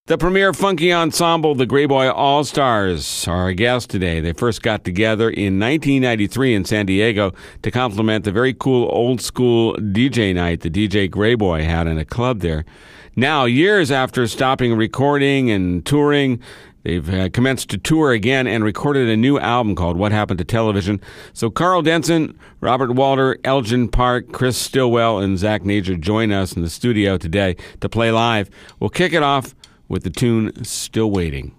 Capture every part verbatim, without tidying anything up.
The premier funky ensemble, the Greyboy All-Stars, are our guest today. They first got together in nineteen ninety-three in San Diego to complement the very cool old-school D J night the D J Greyboy had in a club there. Now, years after stopping recording and touring, they've uh, commenced to tour again and recorded a new album called What Happened to Television. So Carl Denson, Robert Walter, Elgin Park, Chris Stillwell, and Zach Nager join us in the studio today to play live. We'll kick it off with the tune Still Waiting.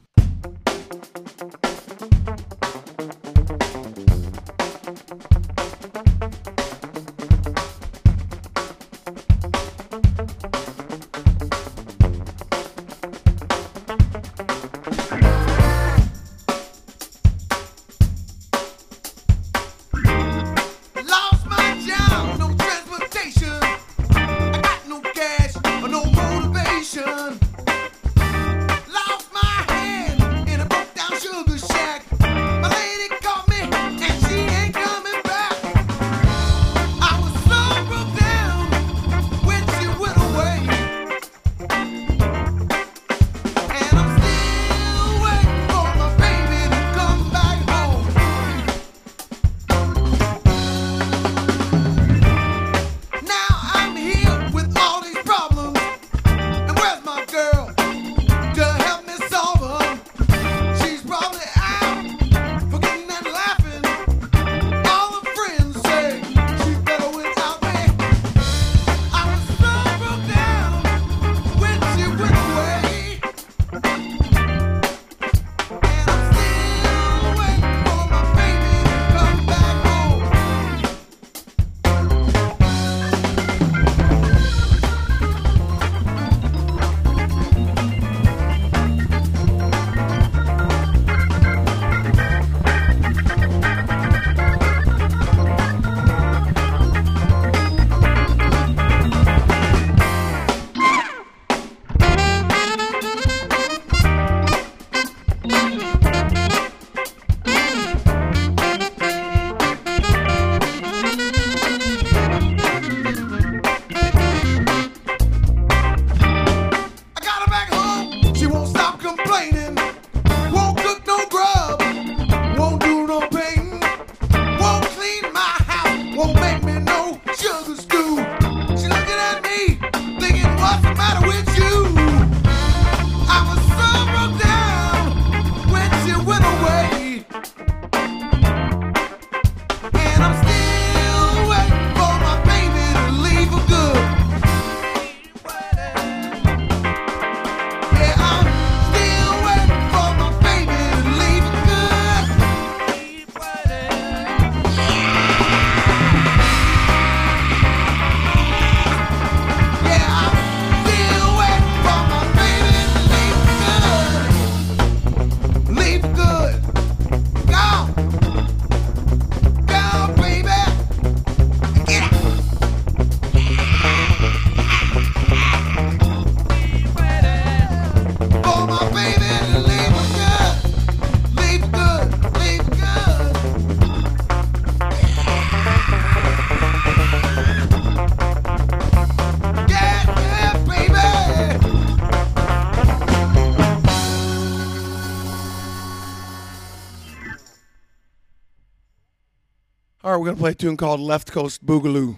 All right, we're going to play a tune called Left Coast Boogaloo.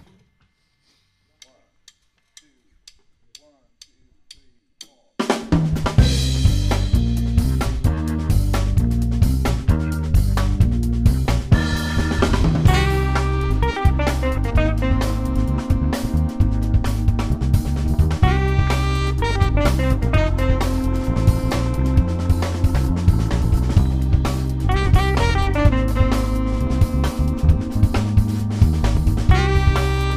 Thank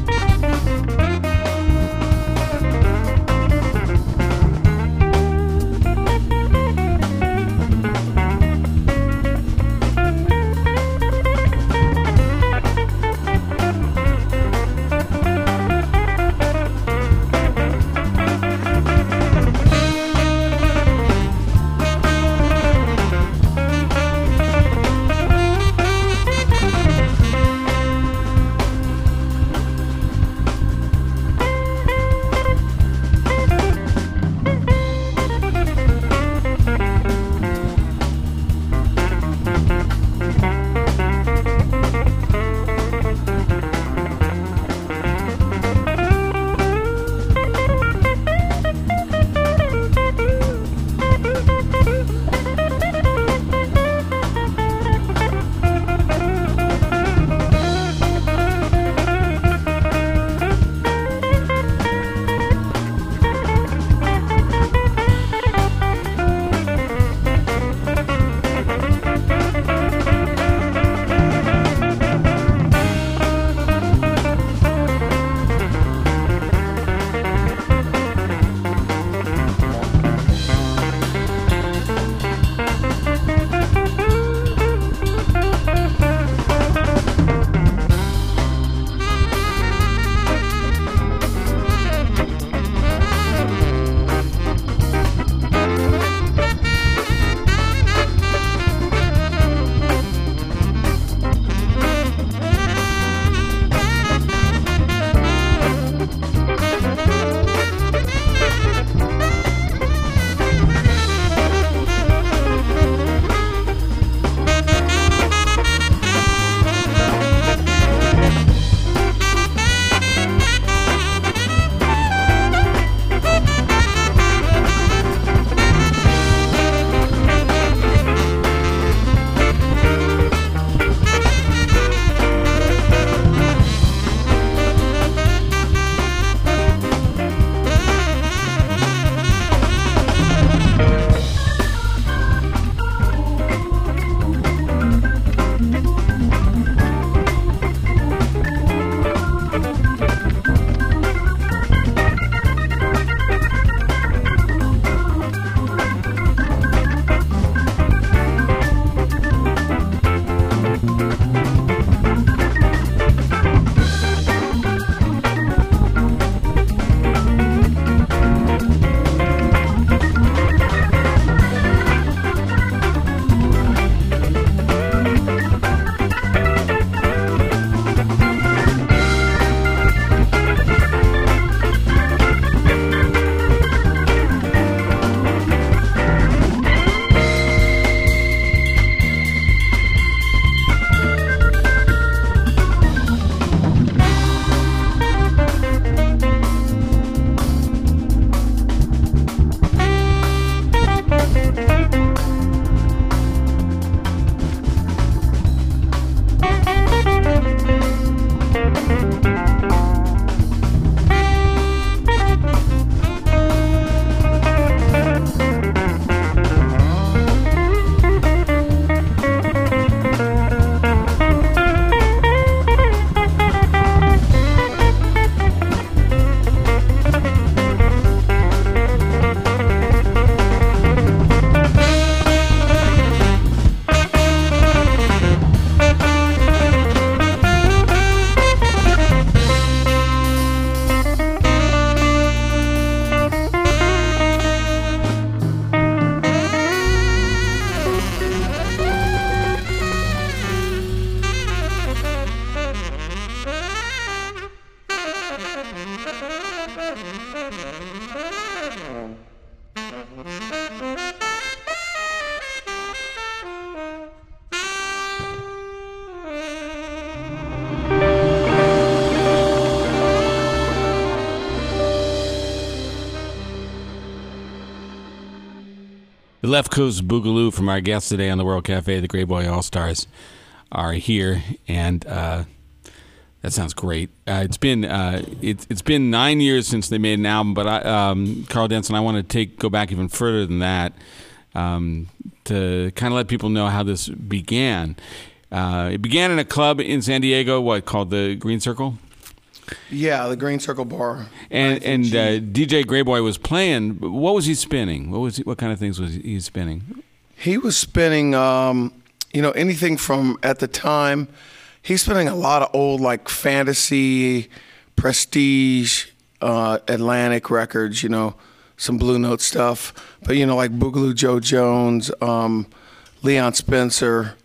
The Left Coast Boogaloo from our guests today on the World Cafe, the Grey Boy All-Stars, are here, and uh, that sounds great. Uh, it's been uh, it, it's been nine years since they made an album, but I, um, Carl Denson, I want to take go back even further than that um, to kind of let people know how this began. Uh, it began in a club in San Diego, what called the Green Circle. Yeah, the Green Circle Bar. And and uh, D J Grey Boy was playing. What was he spinning? What was he, what kind of things was he spinning? He was spinning, um, you know, anything from at the time. He's spinning a lot of old like fantasy, prestige, uh, Atlantic records. You know, some Blue Note stuff. But you know, like Boogaloo Joe Jones, um, Leon Spencer.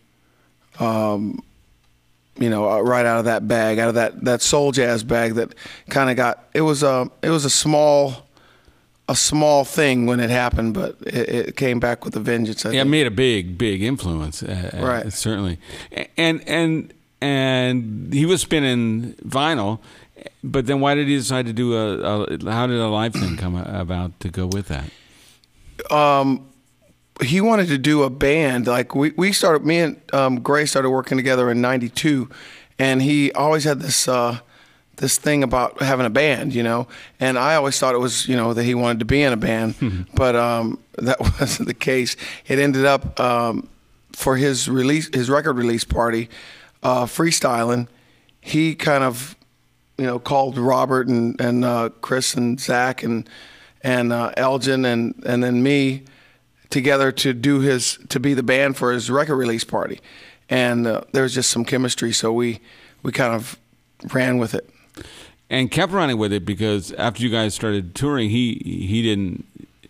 Um, You know, uh, right out of that bag, out of that, that soul jazz bag that kind of got. It was a it was a small, a small thing when it happened, but it, it came back with a vengeance. I yeah, think. it made a big, big influence. Uh, right, uh, certainly. And and and he was spinning vinyl, but then why did he decide to do a? a how did a live thing come about to go with that? Um. He wanted to do a band. Like we, we started, me and um, Gray started working together in ninety-two, and he always had this uh, this thing about having a band, you know. And I always thought it was, you know, that he wanted to be in a band, but um, that wasn't the case. It ended up um, for his release, his record release party, uh, freestyling. He kind of, you know, called Robert and and uh, Chris and Zach and and uh, Elgin and and then me together to do his to be the band for his record release party, and uh, there was just some chemistry, so we we kind of ran with it and kept running with it, because after you guys started touring, he he didn't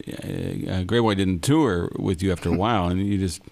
uh, Grey Boy didn't tour with you after a while, and you just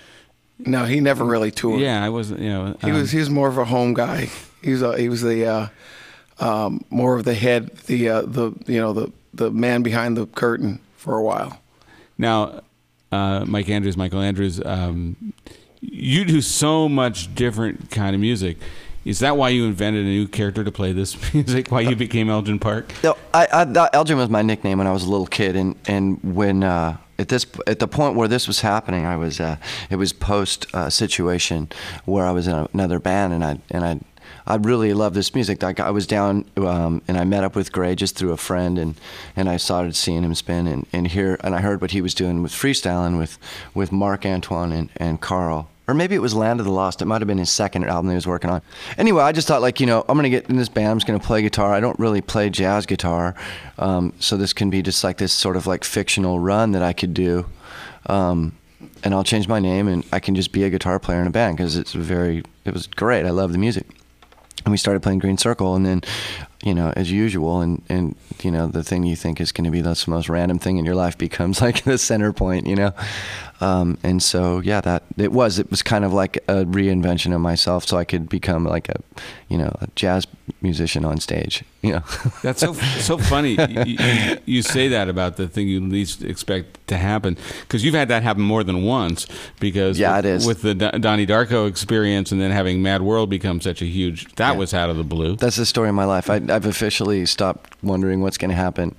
no he never really toured. Yeah, I wasn't, you know, he um, was he was more of a home guy. He was a, he was the uh, um, more of the head, the uh, the you know the the man behind the curtain for a while. Now. Uh, Mike Andrews, Michael Andrews, um, you do so much different kind of music. Is that why you invented a new character to play this music? Why you became Elgin Park? No, I, I, that, Elgin was my nickname when I was a little kid, and and when uh, at this at the point where this was happening, I was uh, it was post uh, situation where I was in another band, and I and I. I really love this music. Like I was down um, and I met up with Gray just through a friend, and, and I started seeing him spin and, and hear and I heard what he was doing with freestyling with, with Mark Antoine and, and Carl. Or maybe it was Land of the Lost. It might have been his second album he was working on. Anyway, I just thought, like, you know, I'm going to get in this band. I'm just going to play guitar. I don't really play jazz guitar. Um, so this can be just like this sort of like fictional run that I could do. Um, and I'll change my name and I can just be a guitar player in a band, because it's very, it was great. I love the music. And we started playing Green Circle, and then, you know, as usual, and, and you know, the thing you think is going to be the most random thing in your life becomes like the center point, you know. Um, and so, yeah, that it was it was kind of like a reinvention of myself, so I could become like a, you know, a jazz musician on stage. You know, that's so so funny. You, you, you say that about the thing you least expect to happen, because you've had that happen more than once. Because yeah, with, it is. with the Donnie Darko experience, and then having Mad World become such a huge, that yeah. was out of the blue. That's the story of my life. I, I've officially stopped wondering what's going to happen.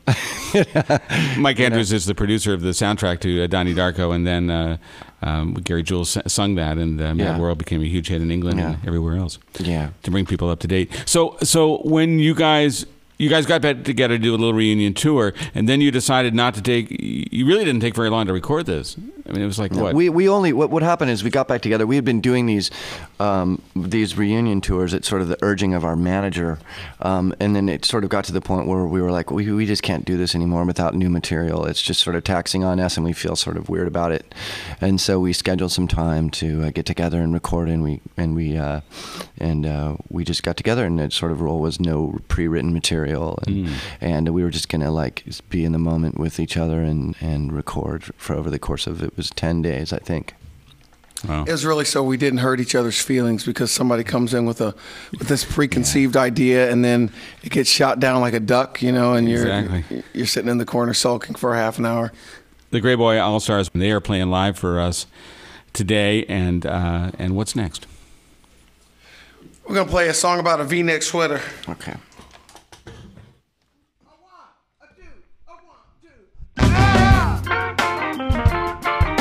Mike Andrews you know? is the producer of the soundtrack to uh, Donnie Darko, and then uh, um, Gary Jules sung that, and uh, Mad yeah. World became a huge hit in England yeah. and everywhere else. Yeah, to bring people up to date. So, so when you guys. You guys got back together to do a little reunion tour, and then you decided not to take. You really didn't take very long to record this. I mean, it was like no, what? We we only what what happened is we got back together. We had been doing these um, these reunion tours at sort of the urging of our manager, um, and then it sort of got to the point where we were like, we we just can't do this anymore without new material. It's just sort of taxing on us, and we feel sort of weird about it. And so we scheduled some time to uh, get together and record, and we and we uh, and uh, we just got together, and the sort of rule was no pre-written material. And, mm. and we were just gonna like be in the moment with each other and, and record for over the course of it was ten days, I think. Wow. It was really so we didn't hurt each other's feelings, because somebody comes in with a with this preconceived yeah. idea, and then it gets shot down like a duck, you know, and you're exactly. you're, you're sitting in the corner sulking for a half an hour. The Grey Boy All-Stars, they are playing live for us today, and uh, and what's next? We're gonna play a song about a V-neck sweater. Okay. A one, a two, a one, two. Ah!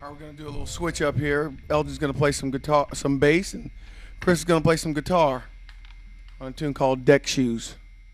All right, we're going to do a little switch up here. Elgin's going to play some guitar, some bass, and Chris is going to play some guitar on a tune called Deck Shoes.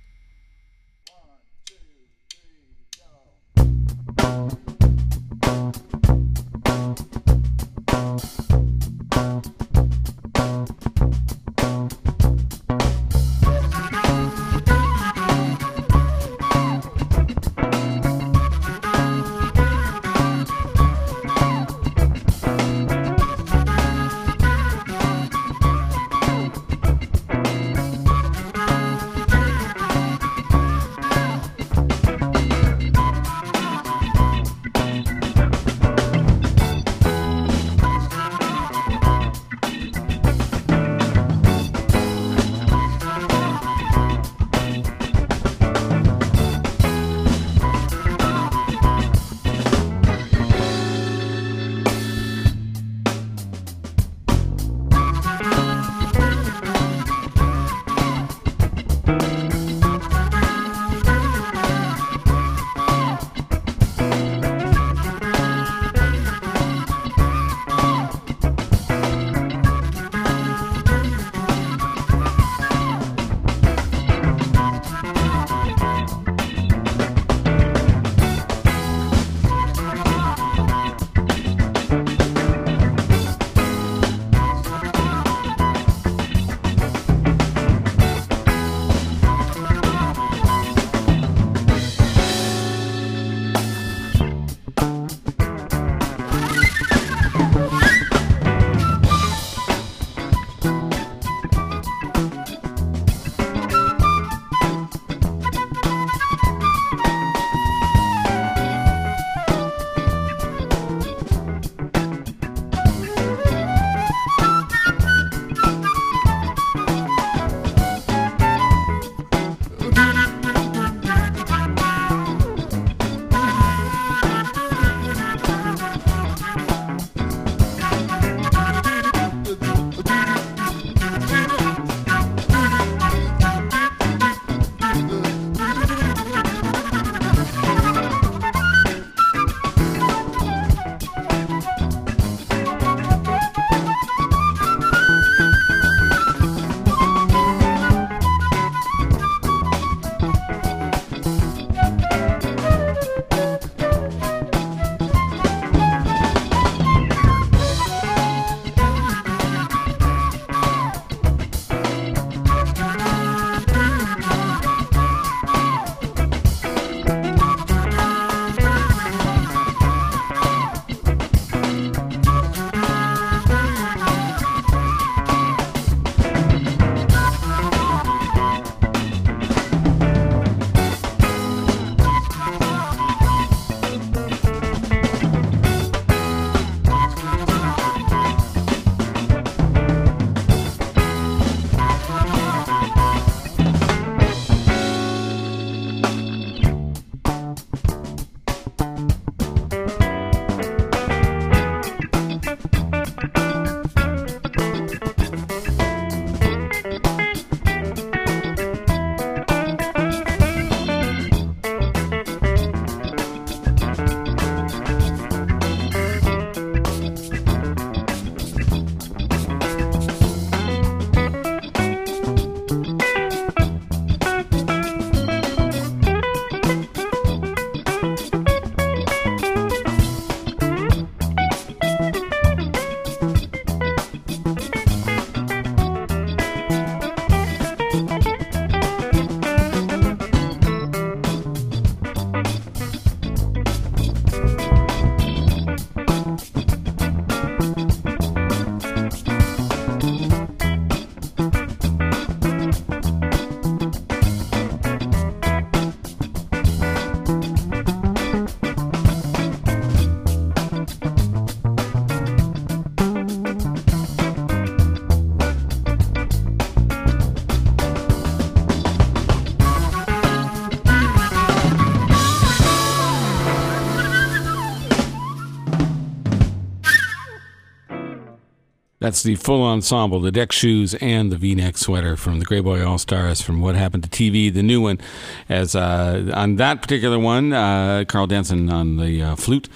That's the full ensemble, the Deck Shoes and the V-neck sweater from the Grey Boy All-Stars from What Happened to T V, the new one. As uh, on that particular one, uh, Carl Denson on the uh, flute,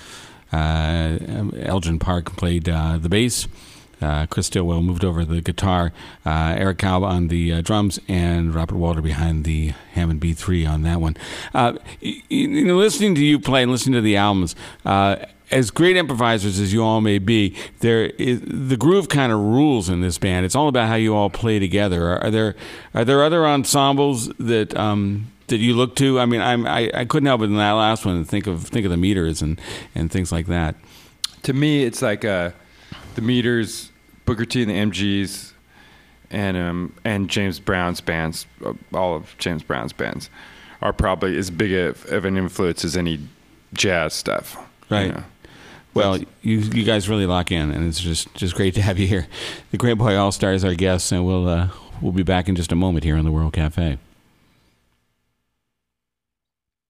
Uh, Elgin Park played uh, the bass. Uh, Chris Stillwell moved over the guitar, uh, Eric Kalb on the uh, drums, and Robert Walter behind the Hammond B three on that one. Uh, you, you know, listening to you play and listening to the albums, uh, as great improvisers as you all may be, there is, the groove kind of rules in this band. It's all about how you all play together. Are, are there are there other ensembles that um, that you look to? I mean, I'm, I I couldn't help but in that last one think of think of the Meters and, and things like that. To me, it's like a. The Meters, Booker T and the M Gs, and um, and James Brown's bands, all of James Brown's bands, are probably as big of, of an influence as any jazz stuff. Right. You know? Well, you you guys really lock in, and it's just, just great to have you here. The Great Boy All Stars are our guests, and we'll uh, we'll be back in just a moment here on the World Cafe.